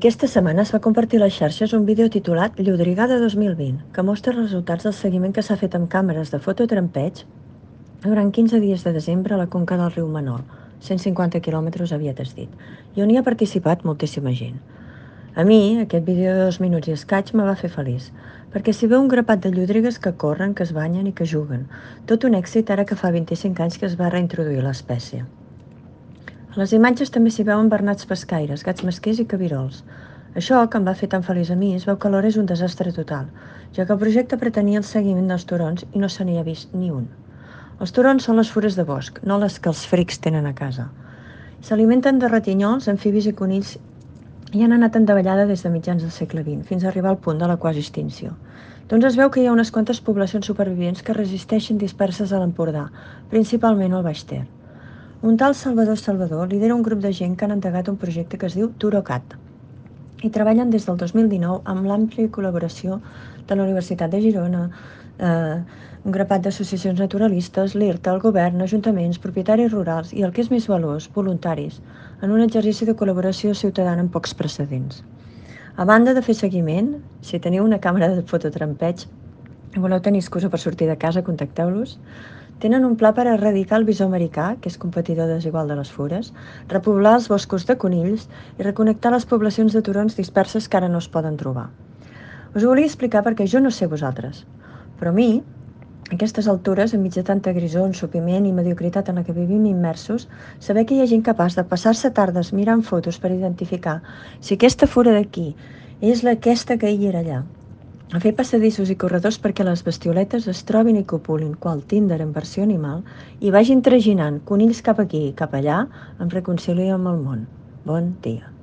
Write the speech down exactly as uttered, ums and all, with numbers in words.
Aquesta setmana es va compartir a les xarxes un vídeo titulat Llodrigada dos mil vint, que mostra els resultats del seguiment que s'ha fet amb càmeres de fototrampeig durant quinze dies de desembre a la conca del riu Manol, cent cinquanta quilòmetres havia dit, i on hi ha participat moltíssima gent. A mi, aquest vídeo de dos minuts i escaig me va fer feliç, perquè s'hi veu un grapat de llodrigues que corren, que es banyen i que juguen. Tot un èxit ara que fa vint-i-cinc anys que es va reintroduir l'espècie. A les imatges també s'hi veuen bernats pescaires, gats mesquers i cabirols. Això, que em va fer tan feliç a mi, es veu que alhora és un desastre total, ja que el projecte pretenia el seguiment dels turons i no se n'hi ha vist ni un. Els turons són les fures de bosc, no les que els frics tenen a casa. S'alimenten de ratinyols, amfibis i conills i han anat en davallada des de mitjans del segle vint, fins a arribar al punt de la quasi extinció. Doncs es veu que hi ha unes quantes poblacions supervivents que resisteixen disperses a l'Empordà, principalment al Baix Ter. Un tal Salvador Salvador lidera un grup de gent que han endegat un projecte que es diu Turocat i treballen des del dos mil dinou amb l'àmplia col·laboració de la Universitat de Girona, eh, un grapat d'associacions naturalistes, l'I R T A, el govern, ajuntaments, propietaris rurals i, el que és més valuós, voluntaris, en un exercici de col·laboració ciutadana amb pocs precedents. A banda de fer seguiment, si teniu una càmera de fototrampeig i voleu tenir excusa per sortir de casa, contacteu-los. Tenen un pla per erradicar el bisó americà, que és competidor desigual de les fures, repoblar els boscos de conills i reconnectar les poblacions de turons disperses que ara no es poden trobar. Us ho volia explicar perquè jo no sé vosaltres, però a mi, a aquestes altures, enmig de tanta grisó, ensopiment i mediocritat en la que vivim immersos, saber que hi ha gent capaç de passar-se tardes mirant fotos per identificar si aquesta fura d'aquí és aquesta que hi era allà, a fer passadissos i corredors perquè les bestioletes es trobin i copulin, qual Tinder en versió animal, i vagin traginant conills cap aquí i cap allà, em reconcilio amb el món. Bon dia.